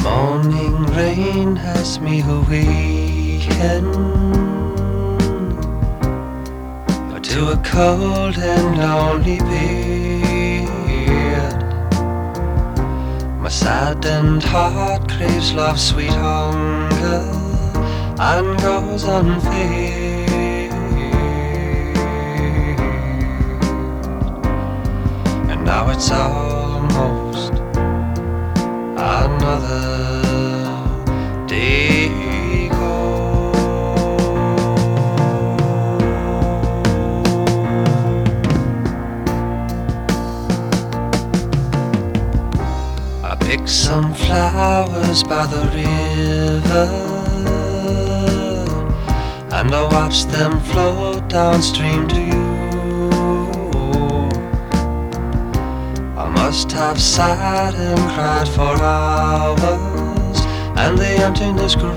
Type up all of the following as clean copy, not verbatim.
Morning rain has me awakened to a cold and lonely bed. My saddened heart craves love's sweet hunger and goes unfed. And now it's almost another day gone. I picked some flowers by the river and I watched them float downstream to you. I must have sat and cried for hours, and the emptiness grew.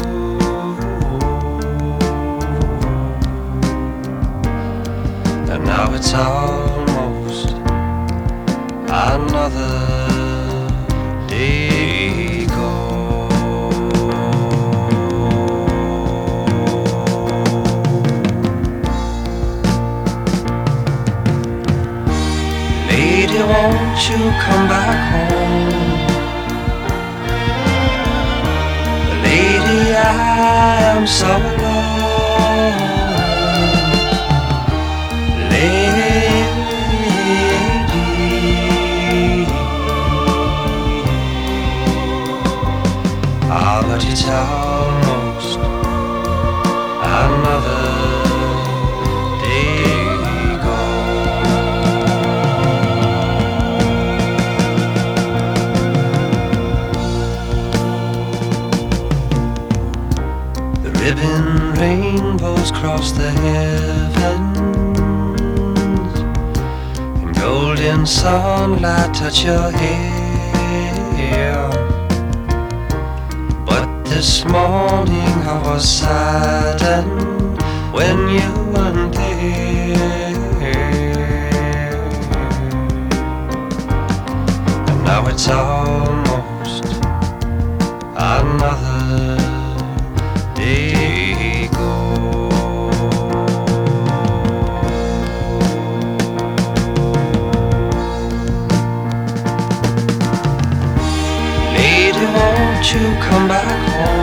And now it's almost another day gone. Lady, won't you come back home? Lady, I am so alone. Lady, but it's almost another day gone. The ribbon rainbows cross the heavens, and golden sunlight touch your hair. This morning I was saddened when you weren't there. And now it's almost another day gone. Lady, won't you come back home?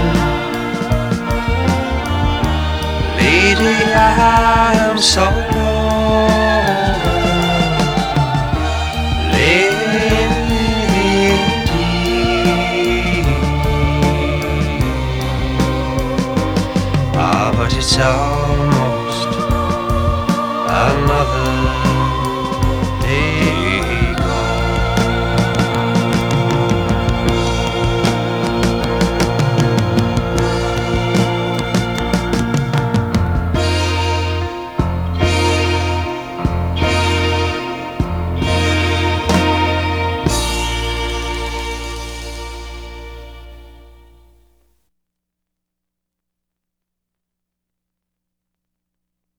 Lady, I am so alone. Lady, but it's all